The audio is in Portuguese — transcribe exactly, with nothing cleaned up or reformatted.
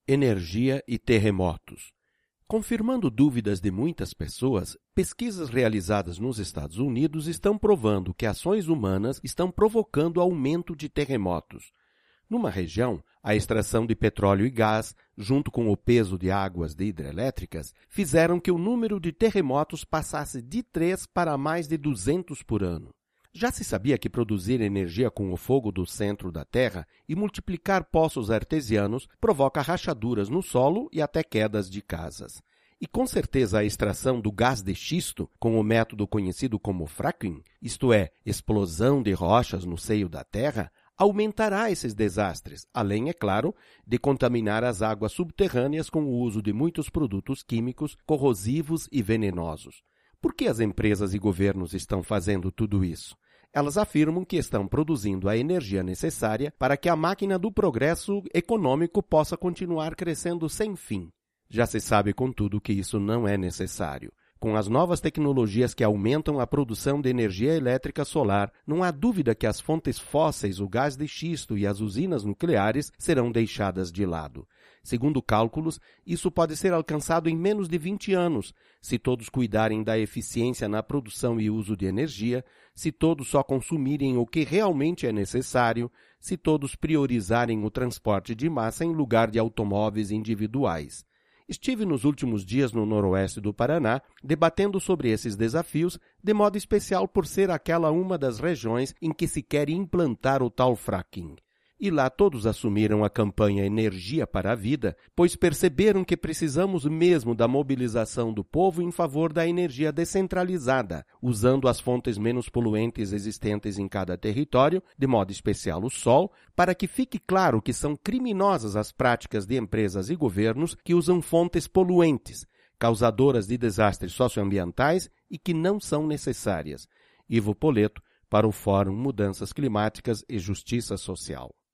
Energia e terremotos. Confirmando dúvidas de muitas pessoas, pesquisas realizadas nos Estados Unidos estão provando que ações humanas estão provocando aumento de terremotos. Numa região, a extração de petróleo e gás, junto com o peso de águas de hidrelétricas, fizeram que o número de terremotos passasse de três para mais de duzentos por ano. Já se sabia que produzir energia com o fogo do centro da Terra e multiplicar poços artesianos provoca rachaduras no solo e até quedas de casas. E com certeza a extração do gás de xisto, com o método conhecido como fracking, isto é, explosão de rochas no seio da Terra, aumentará esses desastres, além, é claro, de contaminar as águas subterrâneas com o uso de muitos produtos químicos corrosivos e venenosos. Por que as empresas e governos estão fazendo tudo isso? Elas afirmam que estão produzindo a energia necessária para que a máquina do progresso econômico possa continuar crescendo sem fim. Já se sabe, contudo, que isso não é necessário. Com as novas tecnologias que aumentam a produção de energia elétrica solar, não há dúvida que as fontes fósseis, o gás de xisto e as usinas nucleares serão deixadas de lado. Segundo cálculos, isso pode ser alcançado em menos de vinte anos, se todos cuidarem da eficiência na produção e uso de energia, se todos só consumirem o que realmente é necessário, se todos priorizarem o transporte de massa em lugar de automóveis individuais. Estive nos últimos dias no noroeste do Paraná, debatendo sobre esses desafios, de modo especial por ser aquela uma das regiões em que se quer implantar o tal fracking. E lá todos assumiram a campanha Energia para a Vida, pois perceberam que precisamos mesmo da mobilização do povo em favor da energia descentralizada, usando as fontes menos poluentes existentes em cada território, de modo especial o sol, para que fique claro que são criminosas as práticas de empresas e governos que usam fontes poluentes, causadoras de desastres socioambientais e que não são necessárias. Ivo Poleto, para o Fórum Mudanças Climáticas e Justiça Social.